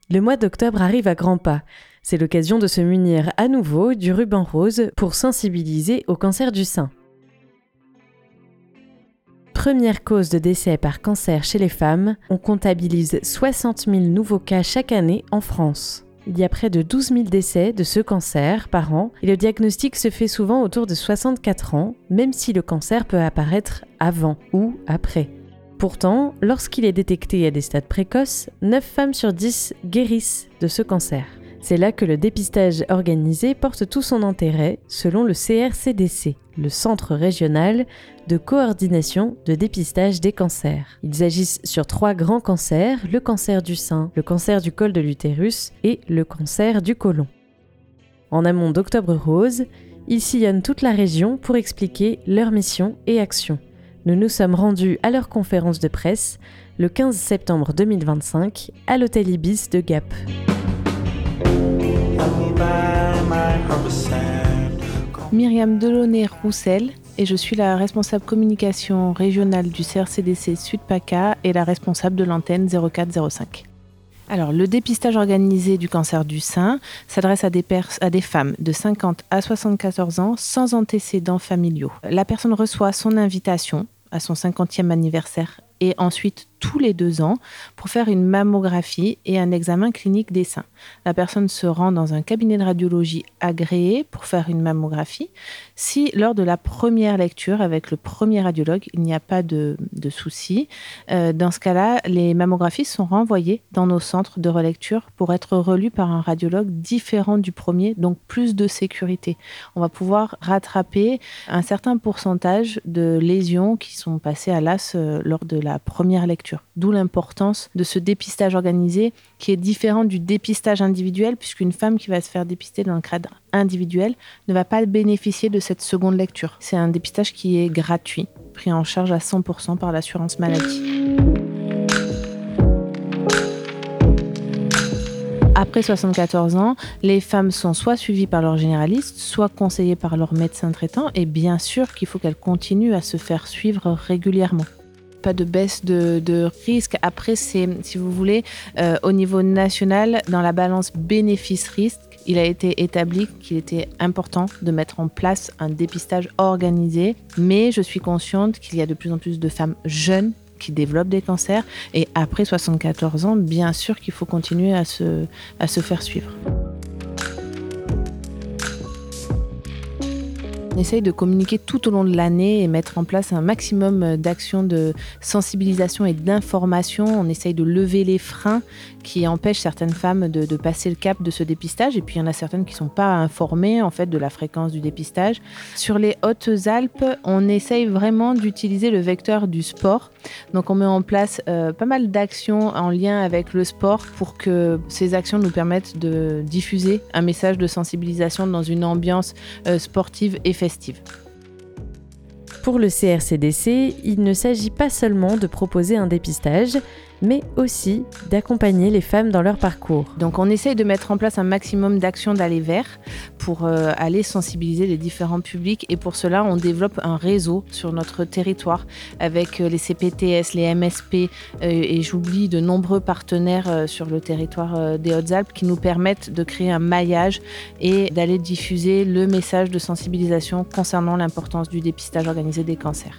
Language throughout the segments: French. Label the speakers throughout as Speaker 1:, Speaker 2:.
Speaker 1: Le mois d'octobre arrive à grands pas. C'est l'occasion de se munir à nouveau du ruban rose pour sensibiliser au cancer du sein. Première cause de décès par cancer chez les femmes, on comptabilise 60 000 nouveaux cas chaque année en France. Il y a près de 12 000 décès de ce cancer par an et le diagnostic se fait souvent autour de 64 ans, même si le cancer peut apparaître avant ou après. Pourtant, lorsqu'il est détecté à des stades précoces, 9 femmes sur 10 guérissent de ce cancer. C'est là que le dépistage organisé porte tout son intérêt, selon le CRCDC, le Centre régional de coordination de dépistage des cancers. Ils agissent sur 3 grands cancers, le cancer du sein, le cancer du col de l'utérus et le cancer du côlon. En amont d'Octobre Rose, ils sillonnent toute la région pour expliquer leur mission et action. Nous nous sommes rendus à leur conférence de presse le 15 septembre 2025 à l'hôtel Ibis de Gap.
Speaker 2: Myriam Delaunay-Roussel et je suis la responsable communication régionale du CRCDC Sud-PACA et la responsable de l'antenne 0405. Alors, le dépistage organisé du cancer du sein s'adresse à des femmes de 50 à 74 ans sans antécédents familiaux. La personne reçoit son invitation à son 50e anniversaire et ensuite tous les 2 ans pour faire une mammographie et un examen clinique des seins. La personne se rend dans un cabinet de radiologie agréé pour faire une mammographie. Si lors de la première lecture avec le premier radiologue, il n'y a pas de souci, dans ce cas-là, les mammographies sont renvoyées dans nos centres de relecture pour être relues par un radiologue différent du premier, donc plus de sécurité. On va pouvoir rattraper un certain pourcentage de lésions qui sont passées à l'as lors de la première lecture. D'où l'importance de ce dépistage organisé qui est différent du dépistage individuel puisqu'une femme qui va se faire dépister dans le cadre individuel ne va pas bénéficier de cette seconde lecture. C'est un dépistage qui est gratuit, pris en charge à 100% par l'assurance maladie. Après 74 ans, les femmes sont soit suivies par leur généraliste, soit conseillées par leur médecin traitant et bien sûr qu'il faut qu'elles continuent à se faire suivre régulièrement. Pas de baisse de risque. Après, c'est, si vous voulez, au niveau national, dans la balance bénéfice-risque, il a été établi qu'il était important de mettre en place un dépistage organisé. Mais je suis consciente qu'il y a de plus en plus de femmes jeunes qui développent des cancers. Et après 74 ans, bien sûr qu'il faut continuer à se faire suivre. On essaye de communiquer tout au long de l'année et mettre en place un maximum d'actions de sensibilisation et d'information. On essaye de lever les freins qui empêchent certaines femmes de passer le cap de ce dépistage. Et puis, il y en a certaines qui ne sont pas informées en fait, de la fréquence du dépistage. Sur les Hautes-Alpes, on essaye vraiment d'utiliser le vecteur du sport. Donc, on met en place pas mal d'actions en lien avec le sport pour que ces actions nous permettent de diffuser un message de sensibilisation dans une ambiance sportive et festive.
Speaker 1: Pour le CRCDC, il ne s'agit pas seulement de proposer un dépistage, mais aussi d'accompagner les femmes dans leur parcours.
Speaker 2: Donc on essaye de mettre en place un maximum d'actions d'aller vers pour aller sensibiliser les différents publics et pour cela on développe un réseau sur notre territoire avec les CPTS, les MSP et j'oublie de nombreux partenaires sur le territoire des Hautes-Alpes qui nous permettent de créer un maillage et d'aller diffuser le message de sensibilisation concernant l'importance du dépistage organisé des cancers.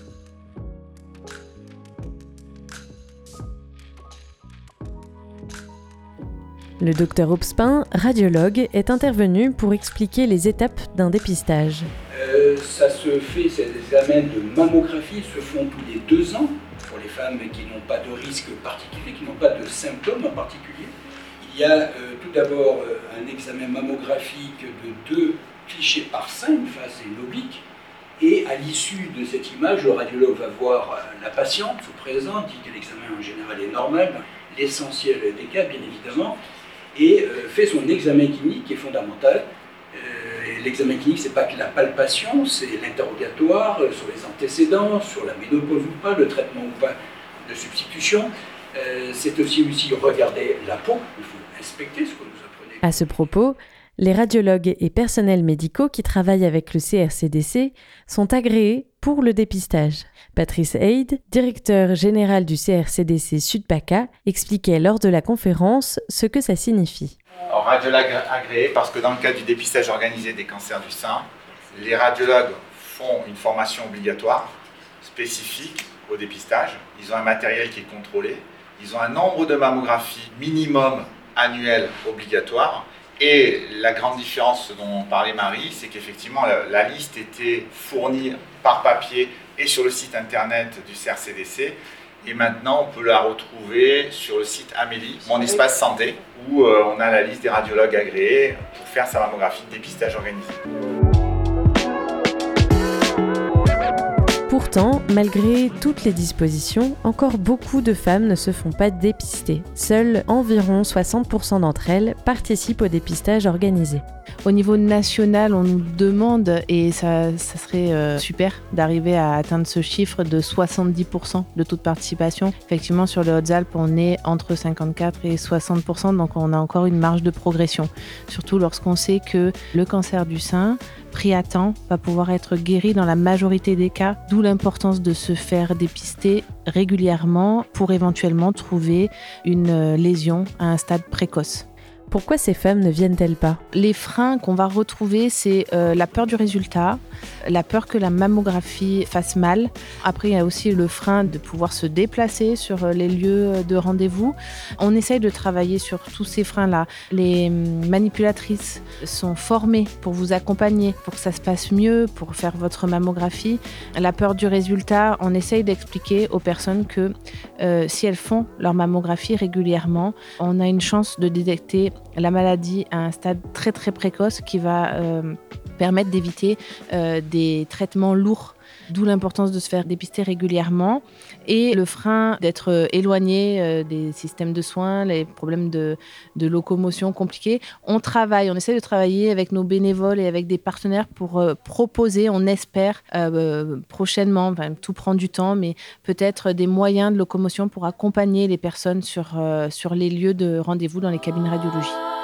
Speaker 1: Le docteur Obspin, radiologue, est intervenu pour expliquer les étapes d'un dépistage.
Speaker 3: Ça se fait, ces examens de mammographie se font tous les 2 ans pour les femmes qui n'ont pas de risque particulier, qui n'ont pas de symptômes en particulier. Il y a tout d'abord un examen mammographique de 2 clichés par sein, une face et une oblique. Et à l'issue de cette image, le radiologue va voir la patiente au présent, dit que l'examen en général est normal, l'essentiel des cas bien évidemment, et fait son examen clinique qui est fondamental. L'examen clinique, c'est pas que la palpation, c'est l'interrogatoire sur les antécédents, sur la ménopause ou pas, le traitement ou pas de substitution. C'est aussi regarder la peau, il faut inspecter ce que nous apprenez.
Speaker 1: À ce propos, les radiologues et personnels médicaux qui travaillent avec le CRCDC sont agréés pour le dépistage. Patrice Heide, directeur général du CRCDC Sud-PACA, expliquait lors de la conférence ce que ça signifie.
Speaker 4: Alors, radiologue agréé, parce que dans le cadre du dépistage organisé des cancers du sein, les radiologues font une formation obligatoire, spécifique au dépistage. Ils ont un matériel qui est contrôlé. Ils ont un nombre de mammographies minimum annuel obligatoire. Et la grande différence dont parlait Marie, c'est qu'effectivement la liste était fournie par papier et sur le site internet du CRCDC. Et maintenant, on peut la retrouver sur le site Amélie, Mon Espace Santé, où on a la liste des radiologues agréés pour faire sa mammographie de dépistage organisé.
Speaker 1: Pourtant, malgré toutes les dispositions, encore beaucoup de femmes ne se font pas dépister. Seules environ 60% d'entre elles participent au dépistage organisé.
Speaker 2: Au niveau national, on nous demande, et ça serait super d'arriver à atteindre ce chiffre de 70% de taux de participation. Effectivement, sur les Hautes-Alpes, on est entre 54 et 60%, donc on a encore une marge de progression. Surtout lorsqu'on sait que le cancer du sein, pris à temps, va pouvoir être guéri dans la majorité des cas, d'où l'importance de se faire dépister régulièrement pour éventuellement trouver une lésion à un stade précoce.
Speaker 1: Pourquoi ces femmes ne viennent-elles pas ?
Speaker 2: Les freins qu'on va retrouver, c'est la peur du résultat, la peur que la mammographie fasse mal. Après, il y a aussi le frein de pouvoir se déplacer sur les lieux de rendez-vous. On essaye de travailler sur tous ces freins-là. Les manipulatrices sont formées pour vous accompagner, pour que ça se passe mieux, pour faire votre mammographie. La peur du résultat, on essaye d'expliquer aux personnes que si elles font leur mammographie régulièrement, on a une chance de détecter la maladie à un stade très très précoce qui va permettre d'éviter des traitements lourds, d'où l'importance de se faire dépister régulièrement et le frein d'être éloigné des systèmes de soins, les problèmes de locomotion compliqués. On essaie de travailler avec nos bénévoles et avec des partenaires pour proposer, on espère prochainement, tout prend du temps, mais peut-être des moyens de locomotion pour accompagner les personnes sur les lieux de rendez-vous dans les cabines de radiologie.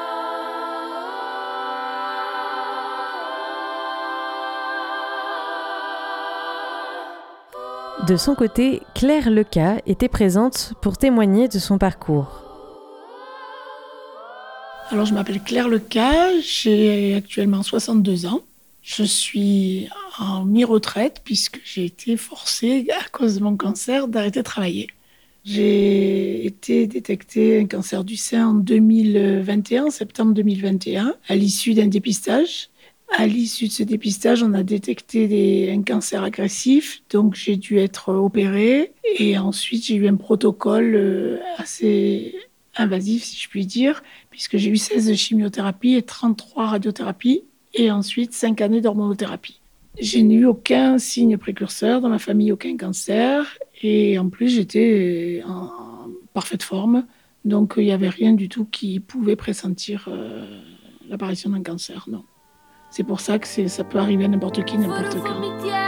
Speaker 1: De son côté, Claire Leca était présente pour témoigner de son parcours.
Speaker 5: Alors, je m'appelle Claire Leca, j'ai actuellement 62 ans. Je suis en mi-retraite puisque j'ai été forcée, à cause de mon cancer, d'arrêter de travailler. J'ai été détectée un cancer du sein en 2021, septembre 2021, à l'issue d'un dépistage. À l'issue de ce dépistage, on a détecté un cancer agressif, donc j'ai dû être opérée. Et ensuite, j'ai eu un protocole assez invasif, si je puis dire, puisque j'ai eu 16 chimiothérapies et 33 radiothérapies, et ensuite 5 années d'hormonothérapie. Je n'ai eu aucun signe précurseur, dans ma famille aucun cancer, et en plus j'étais en parfaite forme, donc il n'y avait rien du tout qui pouvait pressentir l'apparition d'un cancer, non. C'est pour ça que ça peut arriver à n'importe qui, n'importe quand.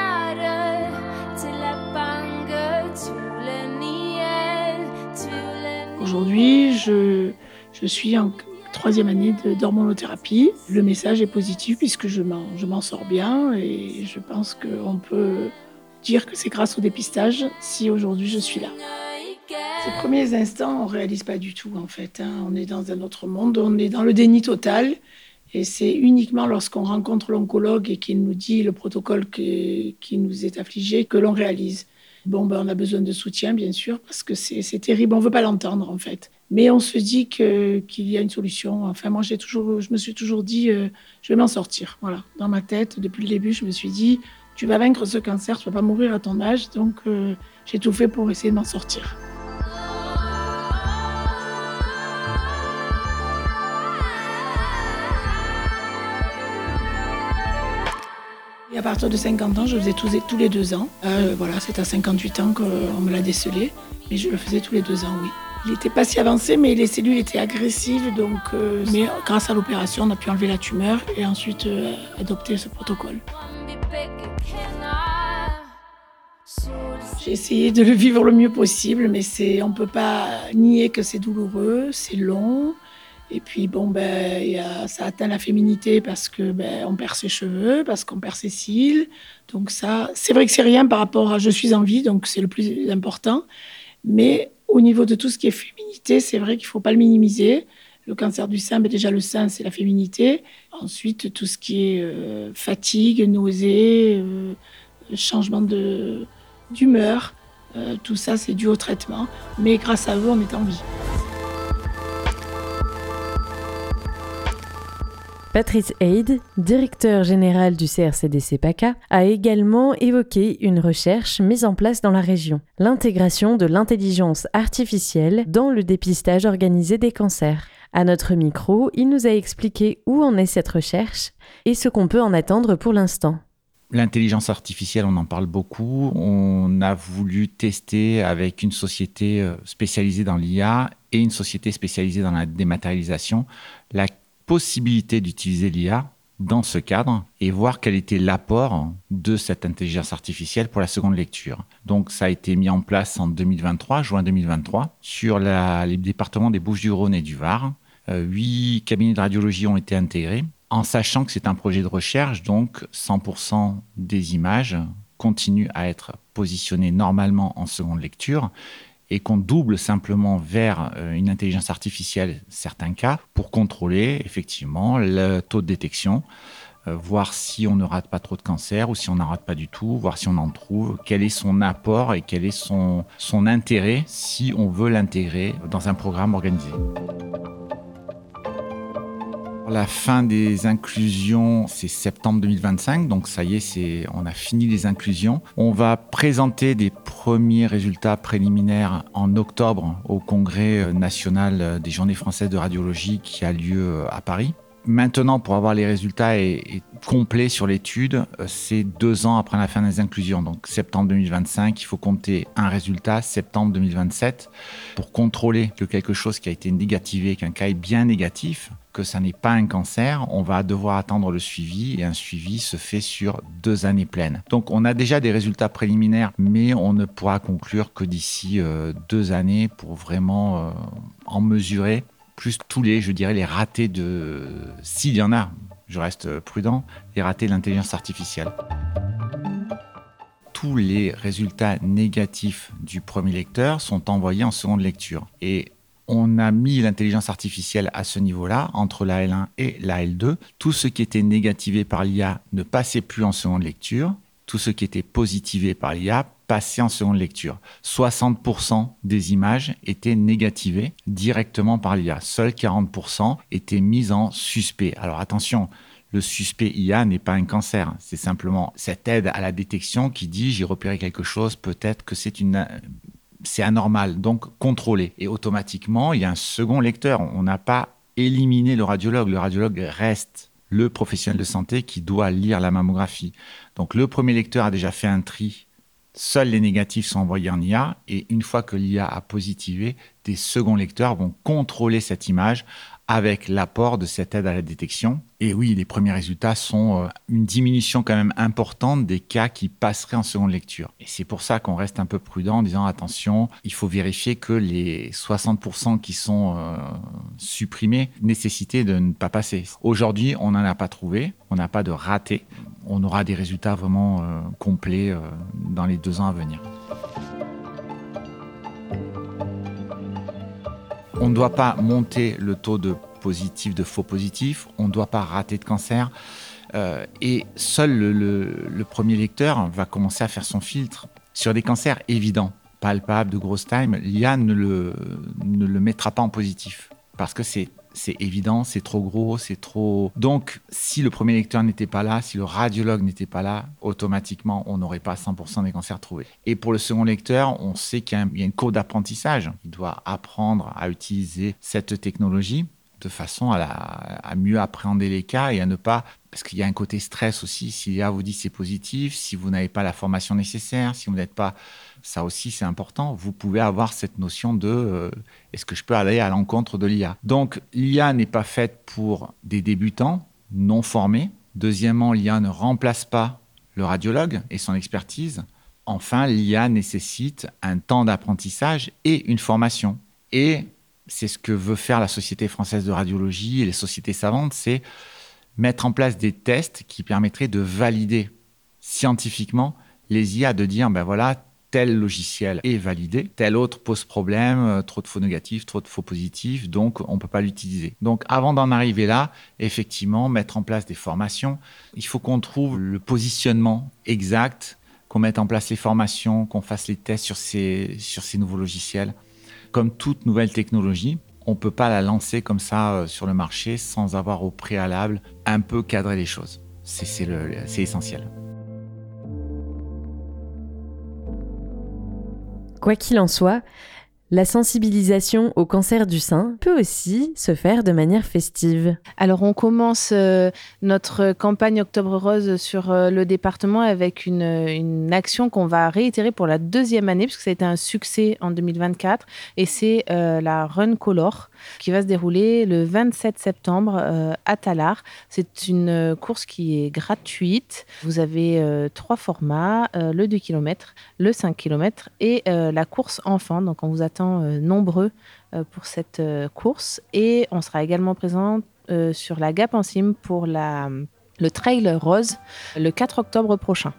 Speaker 5: Aujourd'hui, je suis en 3e année d'hormonothérapie. Le message est positif puisque je m'en sors bien et je pense qu'on peut dire que c'est grâce au dépistage si aujourd'hui je suis là. Ces premiers instants, on ne réalise pas du tout en fait. On est dans un autre monde, on est dans le déni total. Et c'est uniquement lorsqu'on rencontre l'oncologue et qu'il nous dit le protocole qui nous est affligé que l'on réalise. On a besoin de soutien, bien sûr, parce que c'est terrible. On ne veut pas l'entendre, en fait. Mais on se dit qu'il y a une solution. Enfin, moi, je me suis toujours dit, je vais m'en sortir. Voilà. Dans ma tête, depuis le début, je me suis dit, tu vas vaincre ce cancer, tu ne vas pas mourir à ton âge. Donc, j'ai tout fait pour essayer de m'en sortir. Et à partir de 50 ans, je faisais tous les 2 ans. C'est à 58 ans qu'on me l'a décelé. Mais je le faisais tous les 2 ans, oui. Il n'était pas si avancé, mais les cellules étaient agressives. Mais grâce à l'opération, on a pu enlever la tumeur et ensuite adopter ce protocole. J'ai essayé de le vivre le mieux possible, mais on ne peut pas nier que c'est douloureux, c'est long. Et puis, ça atteint la féminité parce que on perd ses cheveux, parce qu'on perd ses cils. Donc ça, c'est vrai que c'est rien par rapport à je suis en vie, donc c'est le plus important. Mais au niveau de tout ce qui est féminité, c'est vrai qu'il ne faut pas le minimiser. Le cancer du sein, déjà le sein, c'est la féminité. Ensuite, tout ce qui est fatigue, nausée, changement d'humeur, tout ça, c'est dû au traitement. Mais grâce à eux, on est en vie.
Speaker 1: Patrice Heide, directeur général du CRCDC PACA, a également évoqué une recherche mise en place dans la région, l'intégration de l'intelligence artificielle dans le dépistage organisé des cancers. À notre micro, il nous a expliqué où en est cette recherche et ce qu'on peut en attendre pour l'instant.
Speaker 6: L'intelligence artificielle, on en parle beaucoup. On a voulu tester avec une société spécialisée dans l'IA et une société spécialisée dans la dématérialisation la possibilité d'utiliser l'IA dans ce cadre et voir quel était l'apport de cette intelligence artificielle pour la seconde lecture. Donc ça a été mis en place en 2023, juin 2023, sur les départements des Bouches-du-Rhône et du Var. 8 cabinets de radiologie ont été intégrés, en sachant que c'est un projet de recherche, donc 100% des images continuent à être positionnées normalement en seconde lecture et qu'on double simplement vers une intelligence artificielle certains cas pour contrôler effectivement le taux de détection, voir si on ne rate pas trop de cancer ou si on n'en rate pas du tout, voir si on en trouve, quel est son apport et quel est son intérêt si on veut l'intégrer dans un programme organisé. La fin des inclusions, c'est septembre 2025, donc ça y est, on a fini les inclusions. On va présenter des premiers résultats préliminaires en octobre au Congrès national des Journées françaises de radiologie qui a lieu à Paris. Maintenant, pour avoir les résultats et complets sur l'étude, c'est 2 ans après la fin des inclusions. Donc septembre 2025, il faut compter un résultat, septembre 2027, pour contrôler que quelque chose qui a été négativé, qu'un cas est bien négatif, que ça n'est pas un cancer, on va devoir attendre le suivi et un suivi se fait sur 2 années pleines. Donc on a déjà des résultats préliminaires, mais on ne pourra conclure que d'ici 2 années pour vraiment en mesurer plus tous les ratés s'il y en a, je reste prudent, les ratés de l'intelligence artificielle. Tous les résultats négatifs du premier lecteur sont envoyés en seconde lecture. Et on a mis l'intelligence artificielle à ce niveau-là, entre la L1 et la L2. Tout ce qui était négativé par l'IA ne passait plus en seconde lecture. Tout ce qui était positivé par l'IA passait en seconde lecture. 60% des images étaient négativées directement par l'IA. Seuls 40% étaient mises en suspect. Alors attention, le suspect IA n'est pas un cancer. C'est simplement cette aide à la détection qui dit « j'ai repéré quelque chose, peut-être que c'est anormal ». Donc contrôlé. Et automatiquement, il y a un second lecteur. On n'a pas éliminé le radiologue. Le radiologue reste le professionnel de santé qui doit lire la mammographie. Donc le premier lecteur a déjà fait un tri. Seuls les négatifs sont envoyés en IA et une fois que l'IA a positivé, des seconds lecteurs vont contrôler cette image avec l'apport de cette aide à la détection. Et oui, les premiers résultats sont une diminution quand même importante des cas qui passeraient en seconde lecture. Et c'est pour ça qu'on reste un peu prudent en disant attention, il faut vérifier que les 60% qui sont supprimés nécessitaient de ne pas passer. Aujourd'hui, on n'en a pas trouvé, on n'a pas de raté. On aura des résultats vraiment complets dans les 2 ans à venir. On ne doit pas monter le taux de positif, de faux positifs. On ne doit pas rater de cancer. Et seul le premier lecteur va commencer à faire son filtre. Sur des cancers évidents, palpables, de grosse taille, l'IA ne le mettra pas en positif. Parce que c'est évident, c'est trop gros, c'est trop... Donc, si le premier lecteur n'était pas là, si le radiologue n'était pas là, automatiquement, on n'aurait pas 100% des cancers trouvés. Et pour le second lecteur, on sait qu'il y a une courbe d'apprentissage. Il doit apprendre à utiliser cette technologie de façon à mieux appréhender les cas et à ne pas... Parce qu'il y a un côté stress aussi. Si l'IA vous dit c'est positif, si vous n'avez pas la formation nécessaire, si vous n'êtes pas... Ça aussi, c'est important. Vous pouvez avoir cette notion de est-ce que je peux aller à l'encontre de l'IA? Donc, l'IA n'est pas faite pour des débutants non formés. Deuxièmement, l'IA ne remplace pas le radiologue et son expertise. Enfin, l'IA nécessite un temps d'apprentissage et une formation. Et C'est ce que veut faire la Société française de radiologie et les sociétés savantes, c'est mettre en place des tests qui permettraient de valider scientifiquement les IA, de dire, ben voilà, tel logiciel est validé, tel autre pose problème, trop de faux négatifs, trop de faux positifs, donc on ne peut pas l'utiliser. Donc avant d'en arriver là, effectivement, mettre en place des formations, il faut qu'on trouve le positionnement exact, qu'on mette en place les formations, qu'on fasse les tests sur ces nouveaux logiciels. Comme toute nouvelle technologie, on ne peut pas la lancer comme ça sur le marché sans avoir au préalable un peu cadré les choses. C'est essentiel.
Speaker 1: Quoi qu'il en soit, la sensibilisation au cancer du sein peut aussi se faire de manière festive.
Speaker 2: Alors on commence notre campagne Octobre Rose sur le département avec une action qu'on va réitérer pour la 2e année, puisque ça a été un succès en 2024, et c'est la Run Color qui va se dérouler le 27 septembre à Tallard. C'est une course qui est gratuite. Vous avez 3 formats, le 2 km, le 5 km et la course enfant. Donc on vous attend nombreux pour cette course, et on sera également présent sur la Gap en Cime pour le Trail Rose le 4 octobre prochain.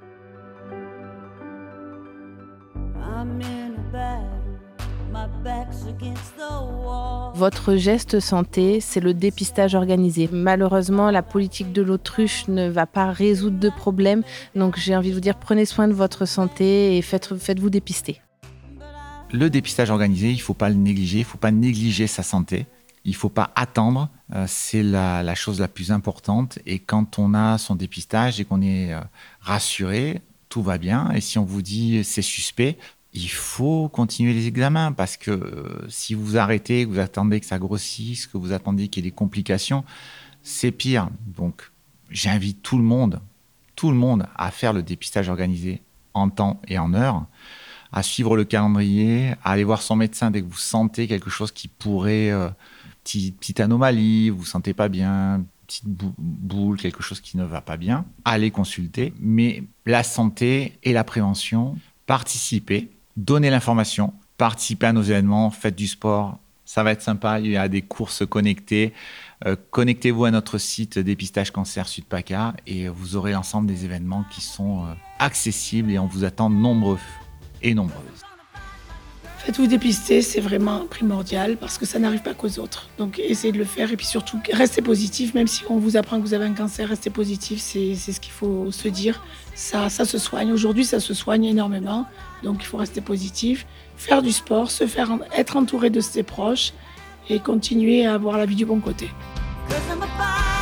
Speaker 2: Votre geste santé, c'est le dépistage organisé. Malheureusement, la politique de l'autruche ne va pas résoudre de problème, donc j'ai envie de vous dire, prenez soin de votre santé et faites-vous dépister.
Speaker 6: Le dépistage organisé, il ne faut pas le négliger, il ne faut pas négliger sa santé. Il ne faut pas attendre, c'est la chose la plus importante. Et quand on a son dépistage et qu'on est rassuré, tout va bien. Et si on vous dit c'est suspect, il faut continuer les examens, parce que si vous arrêtez, que vous attendez que ça grossisse, que vous attendez qu'il y ait des complications, c'est pire. Donc j'invite tout le monde à faire le dépistage organisé en temps et en heure, à suivre le calendrier, à aller voir son médecin dès que vous sentez quelque chose qui pourrait, petite anomalie, vous ne vous sentez pas bien, petite boule, quelque chose qui ne va pas bien, allez consulter. Mais la santé et la prévention, participez, donnez l'information, participez à nos événements, faites du sport, ça va être sympa, il y a des courses connectées. Connectez-vous à notre site Dépistage Cancer Sud PACA et vous aurez l'ensemble des événements qui sont accessibles, et on vous attend nombreux et nombreuses.
Speaker 5: Faites-vous dépister, c'est vraiment primordial parce que ça n'arrive pas qu'aux autres. Donc essayez de le faire, et puis surtout restez positif, même si on vous apprend que vous avez un cancer, restez positif, c'est ce qu'il faut se dire. Ça se soigne. Aujourd'hui, ça se soigne énormément, donc il faut rester positif, faire du sport, être entouré de ses proches et continuer à avoir la vie du bon côté.